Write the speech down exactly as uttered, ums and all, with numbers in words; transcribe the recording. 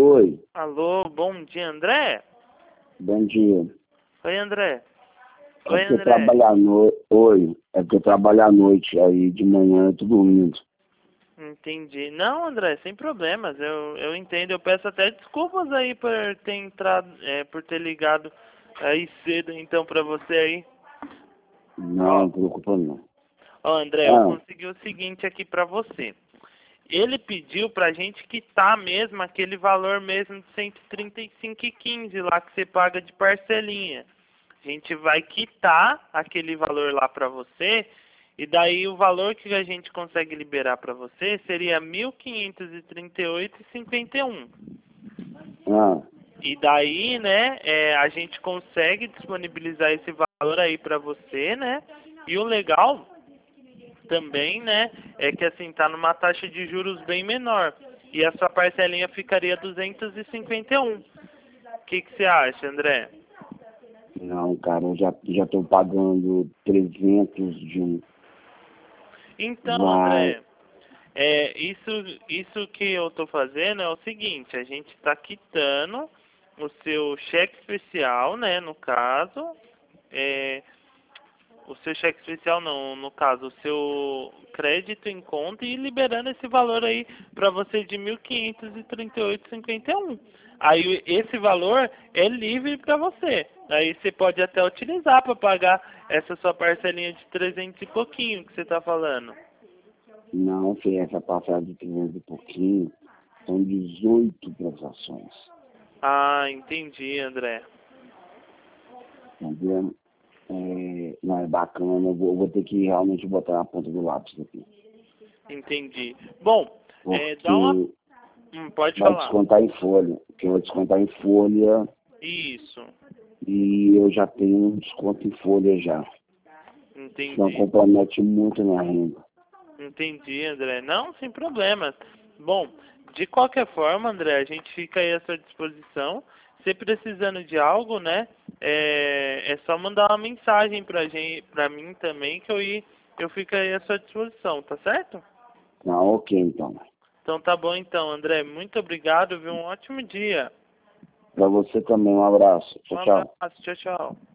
Oi, Alô, bom dia, André? bom dia. Oi, André. É Oi, porque eu André. trabalho à noite. Oi, é porque eu trabalho à noite, aí de manhã eu tô dormindo. Entendi. Não, André, sem problemas. Eu, eu entendo. Eu peço até desculpas aí por ter entrado, é, por ter ligado aí cedo, então, pra você aí. Não, Ó, não preocupa não. ó, André, eu Ah, consegui o seguinte aqui pra você. Ele pediu pra gente quitar mesmo aquele valor mesmo de cento e trinta e cinco e quinze lá que você paga de parcelinha. A gente vai quitar aquele valor lá pra você e daí o valor que a gente consegue liberar pra você seria mil quinhentos e trinta e oito e cinquenta e um. ah, E daí, né, é, a gente consegue disponibilizar esse valor aí pra você, né? E o legal também, né, é que assim, tá numa taxa de juros bem menor. E a sua parcelinha ficaria duzentos e cinquenta e um. O que que você acha, André? não, cara, eu já, já tô pagando trezentos de um. Então, Vai. André, é, isso, isso que eu tô fazendo é o seguinte, a gente tá quitando o seu cheque especial, né, no caso, é, o seu cheque especial não, no caso, o seu crédito em conta e liberando esse valor aí para você de mil quinhentos e trinta e oito e cinquenta e um. Aí esse valor é livre para você. Aí você pode até utilizar para pagar essa sua parcelinha de trezentos e pouquinho que você está falando. Não, tem essa passada de trezentos e pouquinho. São dezoito prestações. Ah, entendi, André. Entendeu? É, não, é bacana. Eu vou, eu vou ter que realmente botar na ponta do lápis aqui. Entendi. Bom, é, dá uma... Porque Hum, pode vai falar. descontar em folha. Porque eu vou descontar em folha. Isso. E eu já tenho um desconto em folha já. Então Entendi. compromete muito minha renda. Entendi, André. Não, sem problemas. Bom, de qualquer forma, André, a gente fica aí à sua disposição. Se precisando de algo, né, é, é só mandar uma mensagem pra gente, pra mim também, que eu, ir, eu fico aí à sua disposição, tá certo? Não, ok então. Então tá bom então, André. Muito obrigado, viu? Um ótimo dia. Para você também, um abraço. Um Tchau, tchau. abraço. Tchau, tchau.